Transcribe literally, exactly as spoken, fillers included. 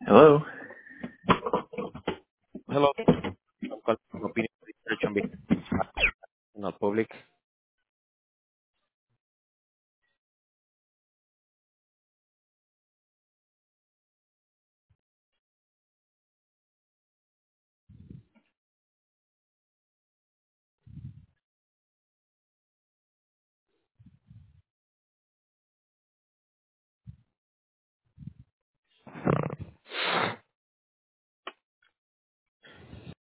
Hello. Hello. I'm calling from Opinion Research on behalf of National Public.